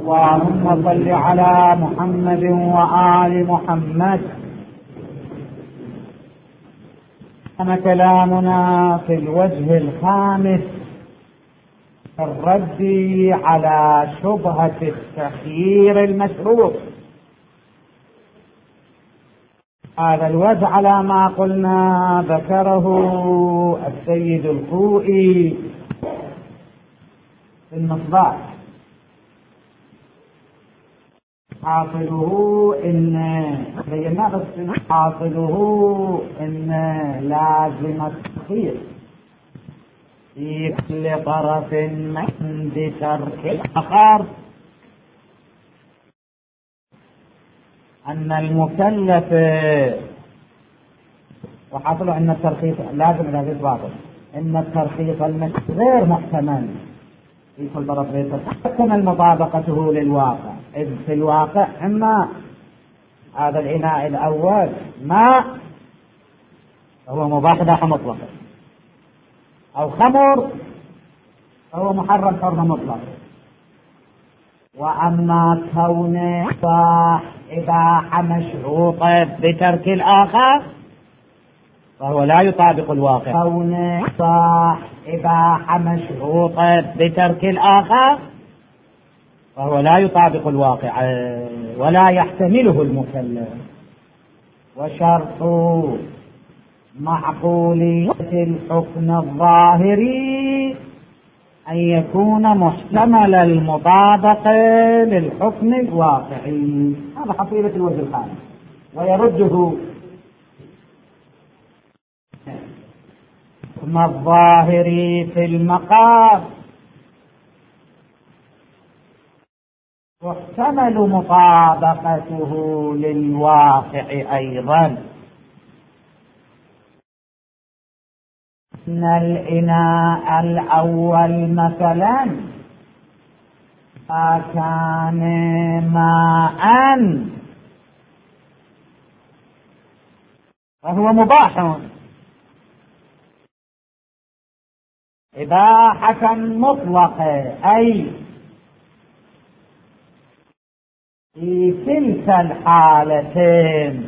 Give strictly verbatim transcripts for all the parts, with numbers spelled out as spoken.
اللهم صل على محمد وآل محمد. كان كلامنا في الوجه الخامس الرد على شبهة التخيير المشروط. هذا الوجه على ما قلنا ذكره السيد الخوئي في المصباح. حاصله إن بينا بس حاصله إن لازم التخيير في كل طرف من بترك الآخر، أن المكلف وحصل أن الترخيص لازم لازم باطل، أن الترخيص غير محتمل في كل طرف غير محتمل مطابقته للواقع، إذ في الواقع إما هذا الإناء الأول ماء فهو مباح إباحة مطلقة، أو خمر فهو محرم حرمة مطلقة. وأما كونه إباحة مشروطة بترك الآخر فهو لا يطابق الواقع. كونه إباحة مشروطة بترك الآخر فهو لا يطابق الواقع ولا يحتمله المكلف. وشرط معقولية الحكم الظاهري أن يكون محتمل المطابقة للحكم الواقعي. هذا حصيلة الوجه الخامس، ويرده الحكم الظاهري في المقام محتمل مطابقته للواقع أيضا. إن الإناء الأول مثلا كان ماء فهو مباح إباحة مطلقة، أي في تلك الحالتين،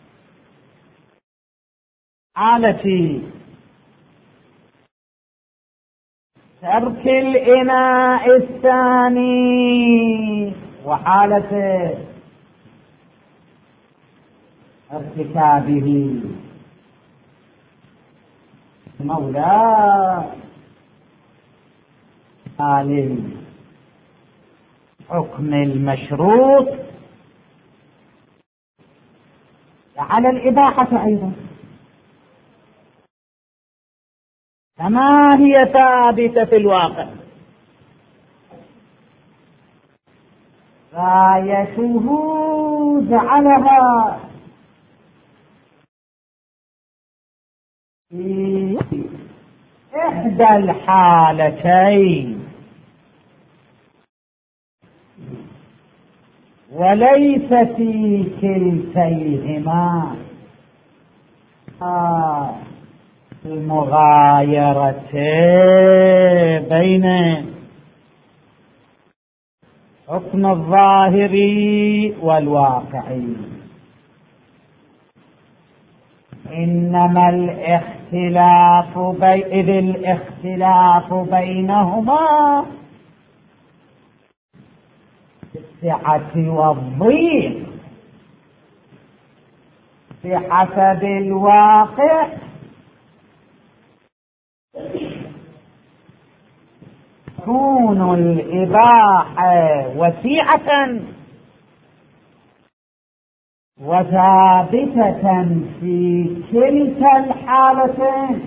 حالة ترك الإناء الثاني وحالة ارتكابه مولى حال حكم المشروط على الإباحة أيضا كما هي ثابتة في الواقع. غايته جعلها في إحدى الحالتين وليس في كلتيهما. آه المغايرة بين حكم الظاهري والواقعي. إنما الاختلاف بي... إذ الاختلاف بينهما السعة والضيق بحسب الواقع تكون الإباحة وسيعة وثابتة في كلتا الحالتين.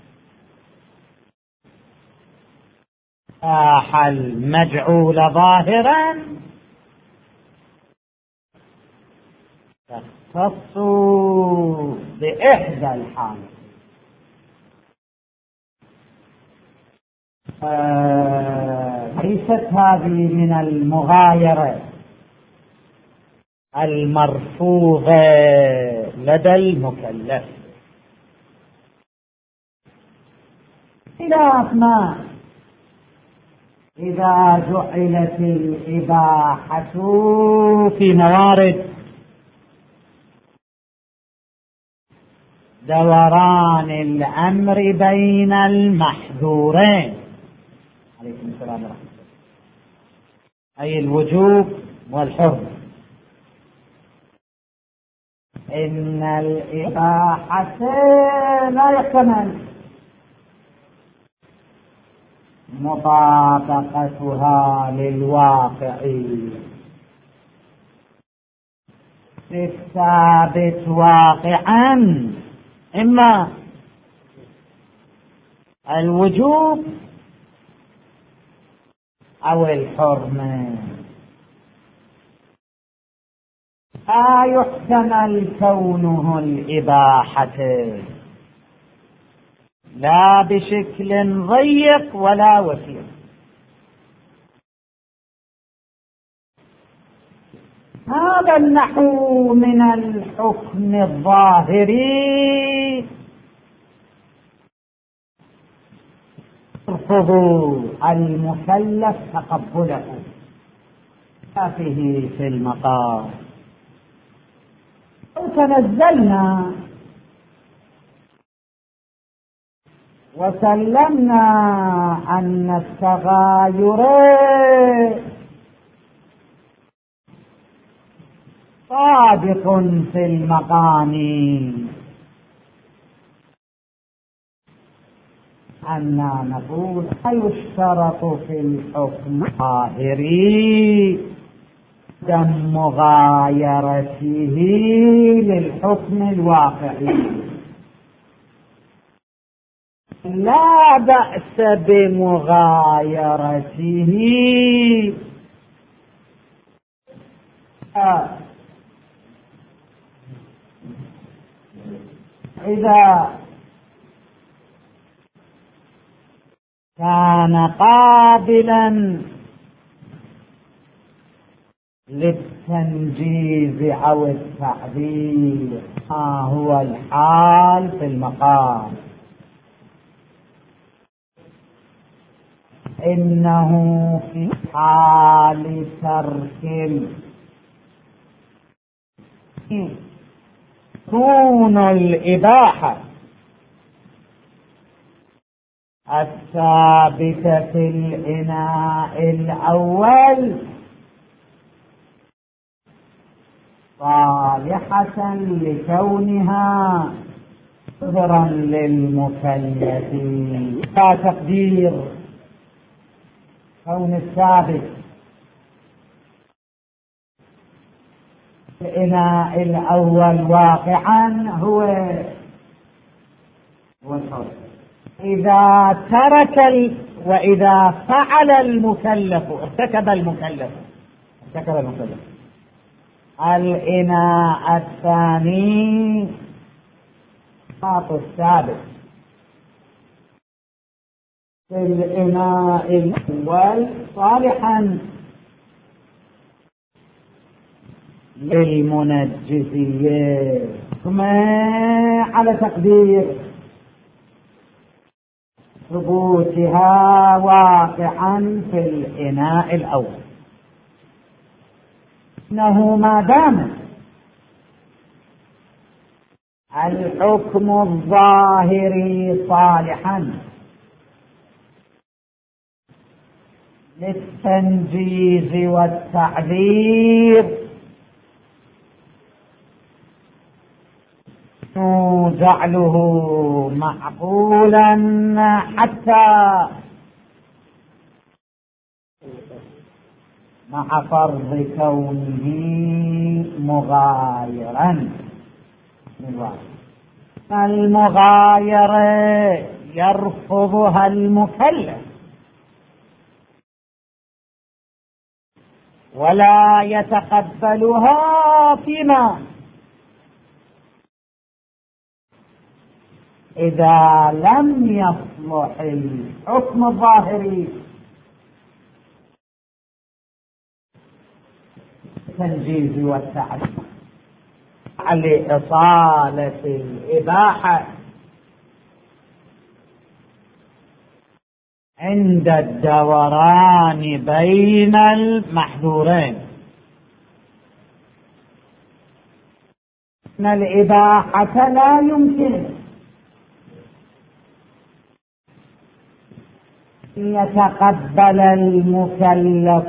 إباح المجعول ظاهرا تختص بإحدى الحالتين. ليست هذه من المغايرة المرفوضة لدى المكلف، خلاف ما إذا جعلت الإباحة في موارد دوران الأمر بين المحظورين، عليكم السلام ورحمة الله، أي الوجوب والحرمة، إن الإباحة لا يحتمل مطابقتها للواقع الثابت واقعا، إما الوجوب أو الحرمة. لا يحتمل كونه الإباحة لا بشكل ضيق ولا وسيع. هذا النحو من الحكم الظاهري يرفض المكلف تقبله فيه في المقام. لو تنزلنا وسلمنا أن التغاير صادق في المقام، أننا نقول لا يشترط في الحكم الظاهري عدم مغايرته للحكم الواقعي، لا بأس بمغايرته إذا كان قابلا للتنجيز أو التعديل، ما هو الحال في المقام؟ إنه في حال ترك تكون الإباحة الثابتة في الإناء الأول صالحة لكونها عذرا للمكلف. لا تقدير كون الثابت الإناء الأول واقعا هو هو الحر. إذا ترك ال... وإذا فعل المكلف ارتكب المكلف ارتكب المكلف الإناء الثاني خاط الثابت في الإناء الأول صالحا للمنجزية، ثم على تقدير ثبوتها واقعا في الإناء الأول، إنه ما دام الحكم الظاهري صالحا للتنجيز والتعذير جعله معقولا حتى مع فرض كونه مغايرا. المغايرة يرفضها المكلف ولا يتقبلها فيما إذا لم يصلح الحكم الظاهري التنجيز والتعريف على إصالة الإباحة عند الدوران بين المحذورين. إن الإباحة لا يمكن أن يتقبل المكلف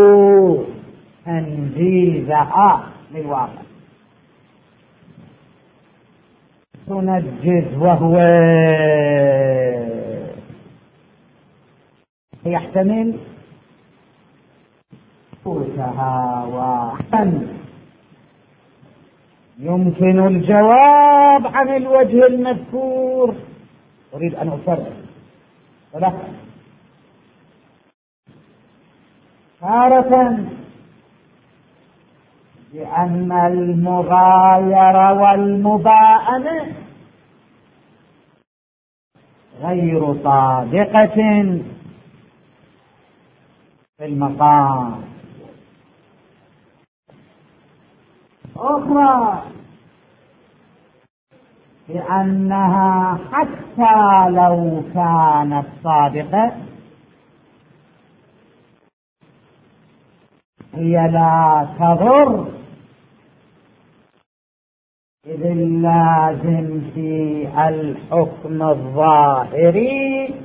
تنجيزها للواقع. تنجز وهو يحتمل فوتها واحدا. يمكن الجواب عن الوجه المذكور. أريد أن أفرق ولكن تارة بأن المغايرة والمباءنة غير صادقة في المقام. أخرى بأنها حتى لو كانت صادقة هي لا تضر، إذ اللازم في الحكم الظاهري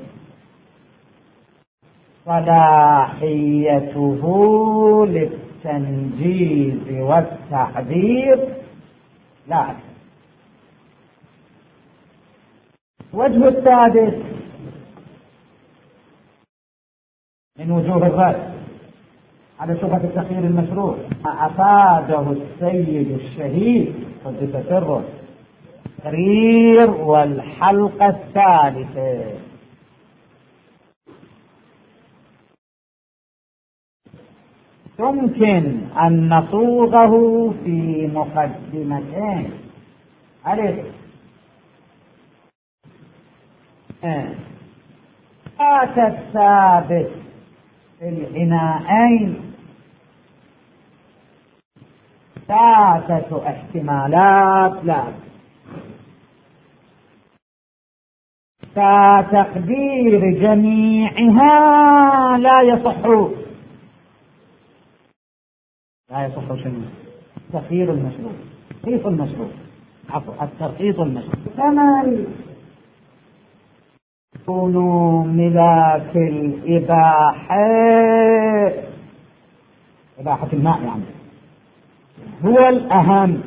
صلاحيته للتنجيز والتعبير لا. وجه السادس من وجوه الرد على شبهة التخيير المشروع أفاده السيد الشهيد قدس سره التقرير والحلقة الثالثة. يمكن أن نصوغه في مقدمتين. ألف فات الثابت في الإناءين ثلاثة احتمالات لا فتقدير جميعها لا يصح لا يصح شنو؟ تخيير المشروع، ترخيص المشروع، عفوا الترخيص المشروع. كما يكون ملاك الإباحة إباحة الماء يعني هو الأهم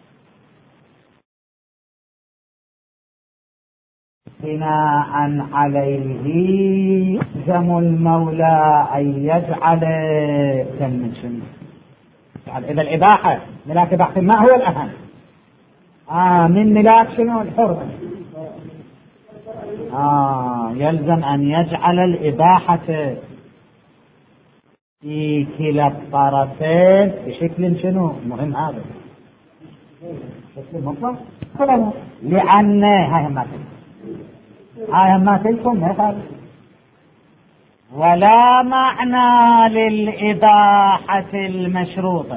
بناء عليه يلزم المولى أن يجعل كم من شنو. إذا الإباحة ملاك إباحة الماء هو الأهم آه من ملاك شنو الحرمة آه يلزم أن يجعل الإباحة في كلا الطرفين بشكل شنو مهم. هذا شكل مطلق لأن هاي ما هاي ما تلكم هذا ولا معنى للإباحة المشروطة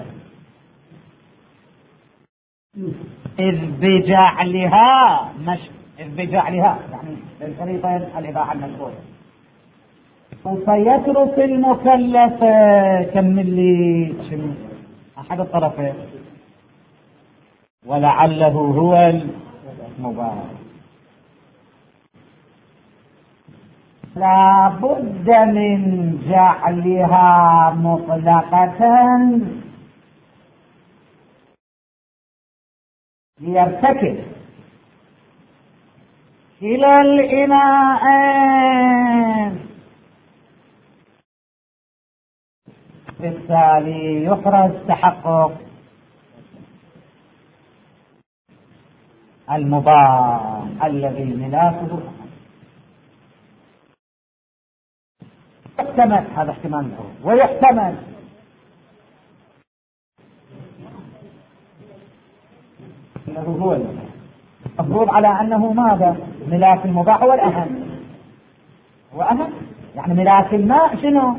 إذ بجعلها مش إذ بجعلها يعني للفريقين الإباحة المشروطة. وسيترك المكلف كمل لي شنو أحد الطرفين ولعله هو المباح. لا بد من جعلها مطلقة ليرتكب كلا الإناءين، بالتالي يحرز تحقق المباح الذي ملاكه. يحتمل هذا احتمال ويحتمل انه هو المفروض على انه ماذا ملاك المباح هو الاهم هو اهم يعني ملاك الماء شنو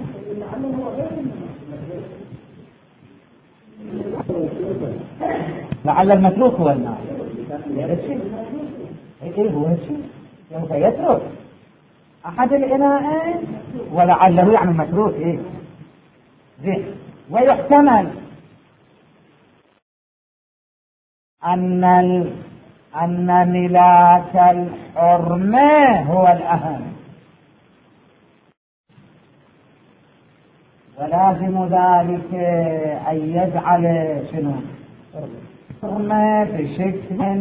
لعل المتروك هو الماء. ايه هو الشيء سوف يترك احد الاناءين ولعله يعني متروك إيه زين. ويحتمل أن ال... أن ملاك الحرمة هو الأهم، ولازم ذلك أن يجعل شنو حرمة بشكل،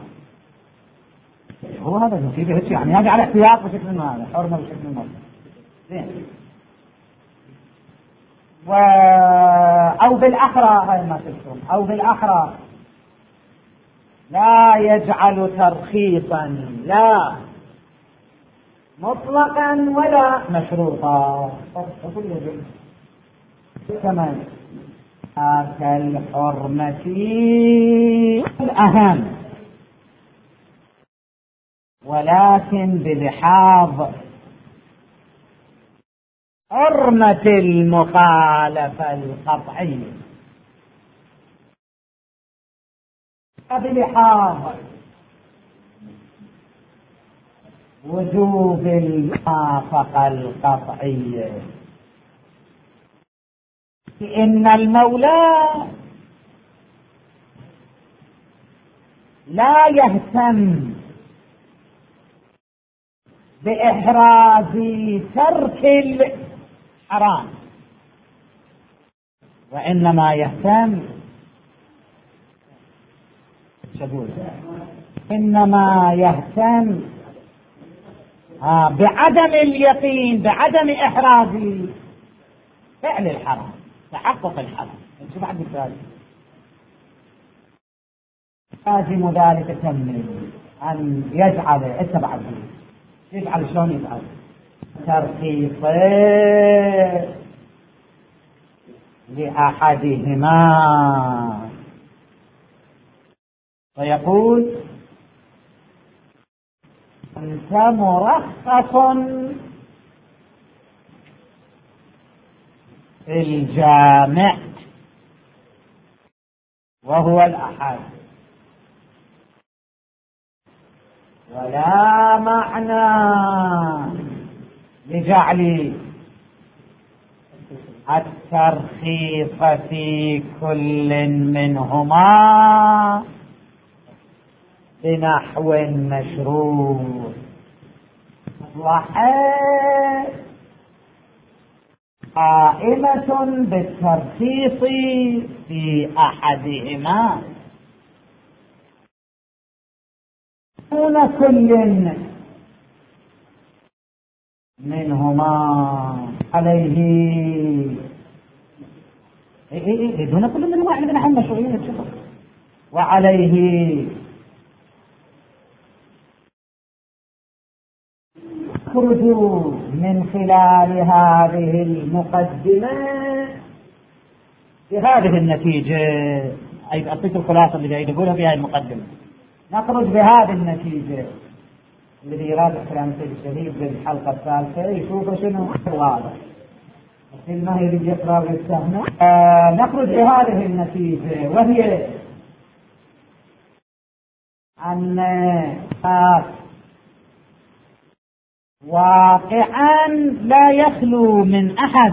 هو هذا النتيجة هيك يعني يجعل احتياط بشكل ما، هذا حرمة بشكل ما زين. و... أو بالأحرى هاي ما تذكرون، أو بالأحرى لا يجعل ترخيصا لا مطلقا ولا مشروطا. كمان كالحرمة الأهم، ولكن بلحاظ حرمة المخالفة القطعية، بلحاظ وجوب الموافقة القطعية. إن المولى لا يهتم بإحراز ترك الحرام، وإنما يهتم إنما يهتم آه بعدم اليقين، بعدم إحراز فعل الحرام، تحقق الحرام. انت بعد مثال لازم ذلك تمني أن يجعل اتبع الدين، يجعل شلون يجعل ترخيصا لأحدهما، فيقول أنت مرخص في الجامع وهو الأحد، ولا معنى لجعل الترخيص في كل منهما بنحو مشروع. مصلحة قائمة بالترخيص في أحدهما دون كل منهما عليه، إيه إيه إيه دون كل منهما احنا بنحن مشروعين، وعليه يخرج من خلال هذه المقدمة بهذه النتيجة. أي أعطيك الخلاصة اللي جاي يقولها في هذه المقدمة. نخرج بهذه النتيجة. الذي يراجع كلام السيد الشهيد بالحلقة الثالثة يشوف شنو واضح، لكن ما يريد يقرأ ويستهنى. آه نخرج بهذه النتيجة، وهي أن واقعا لا يخلو من أحد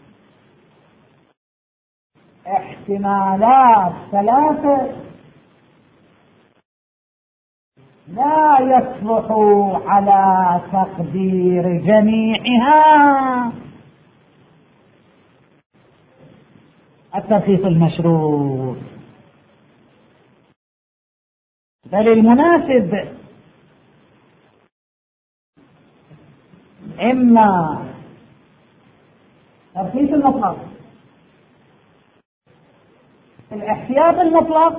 احتمالات ثلاثة لا يصلح على تقدير جميعها الترخيص المشروط، بل المناسب إما ترخيص المطلق، الاحتياط المطلق،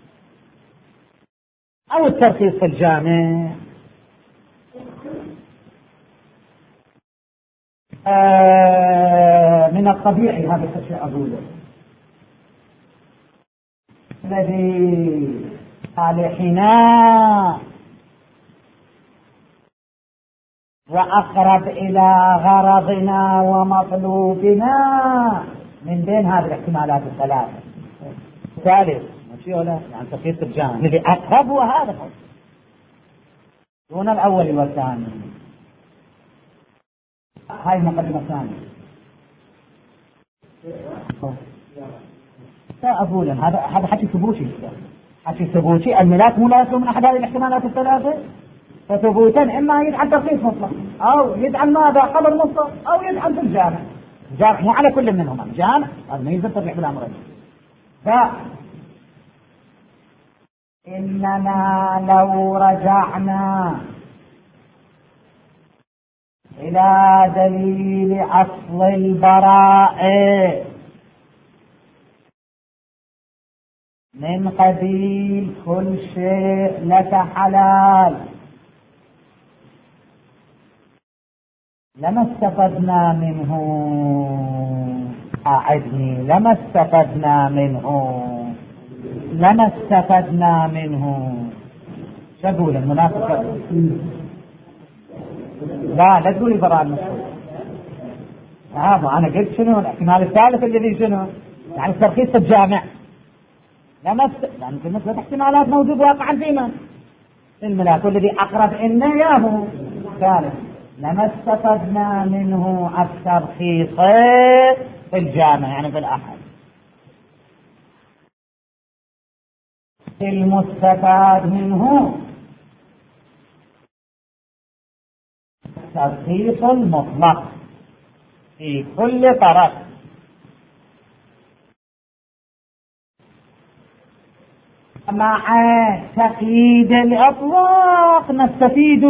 أو الترخيص في الجامع. آه من الطبيعي هذا الشيء أقوله الذي صالحنا وأقرب إلى غرضنا ومطلوبنا من بين هذه الاحتمالات الثلاثة. ثالث ماشي ولا يعني ترخيص الجامع الذي أقرب وهذا دون الأول والثاني. هاي مقدمة ثانية. لا أقول هذا هذا حكي ثبوتي، حكي ثبوتي. الملاك مو لا يخلو من أحد هذه الاحتمالات الثلاثة، فثبوتا إما يدعى ترخيص مطلق أو يدعى ماذا خبر مطلق أو يدعى في الجامع. الجامع مو على كل منهما، الجامع هذا ما يلزم ترجع بالأمرين. ف إننا لو رجعنا إلى دليل أصل البراءة من قبيل كل شيء لك حلال لما استفدنا منه. أعدني لما استفدنا منه، لما استفدنا منه. شو أقول المنافق؟ لا لا تقولي براءة المشروط. هذا أنا قلت شنو الاحتمال الثالث الذي شنو يعني ترخيص الجامع. لما است... يعني في مثل احتمالات موجود واقعا فيما الملاك والذي أقرب إنه ياهو ثالث. لما استفدنا منه الترخيص في الجامع يعني في الأحد. المستفاد منه الترخيص المطلق في كل طرف، مع تقييد الإطلاق نستفيد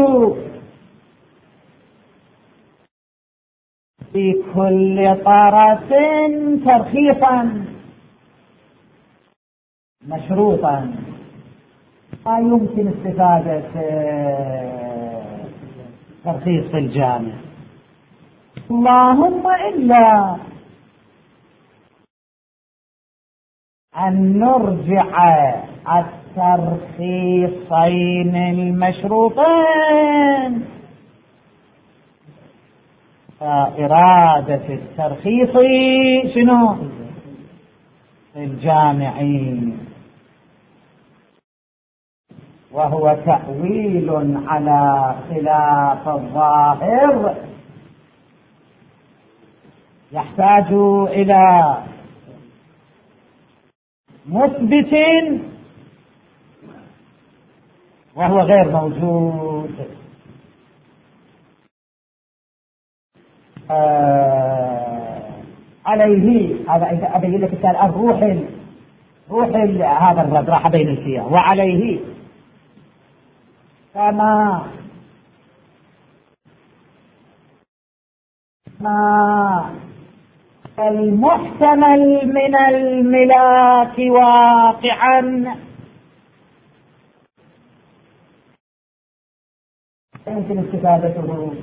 في كل طرف ترخيصا مشروطا. لا يمكن استفادة ترخيص في الجامع اللهم إلا أن نرجع الترخيصين المشروطين، فإرادة الترخيص شنو في الجامعين، وهو تأويل على خلاف الظاهر يحتاج إلى مثبت وهو غير موجود. آه عليه هذا أبين لك الآن الروح روح هذا الرد راح بين الفيها. وعليه كما ما المحتمل من الملاك واقعا يمكن استفادته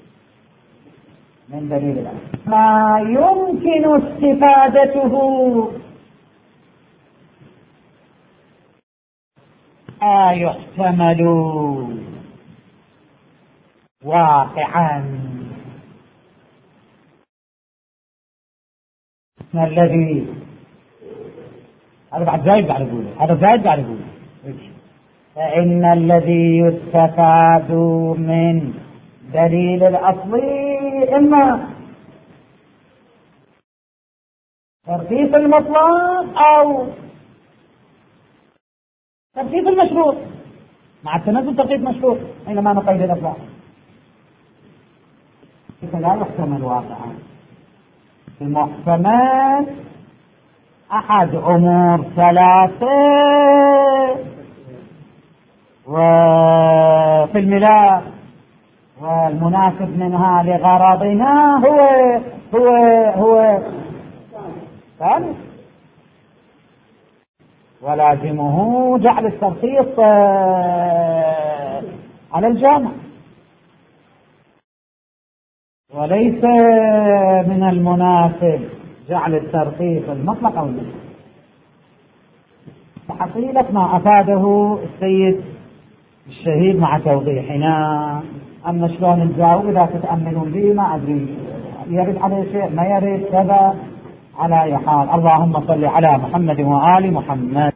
من دليل الأمر، ما يمكن استفادته لا يحتمل واقعا. الذي هذا بعد زايد بعد أقوله، هذا زايد بعد أقوله. فإن الذي يستفاد من دليل الأصل إما ترخيص المطلق أو ترخيص المشروط مع التنزل ترخيص مشروط حينما نقيد الأطلاق. لا يحتمل واقعا. المحتمل أحد أمور ثلاثة، وفي الملاك والمناسب منها لغرضنا هو هو هو ثالث، ولازمه جعل الترخيص على الجامع، وليس من المناسب جعل الترخيص المطلق أو المطلق. حصيلة ما أفاده السيد الشهيد مع توضيحنا. أما شلون نجاوب إذا تتأملون لي ما أدري، يرد عليه شيء ما يرد كذا. على أي حال اللهم صل على محمد وآل محمد.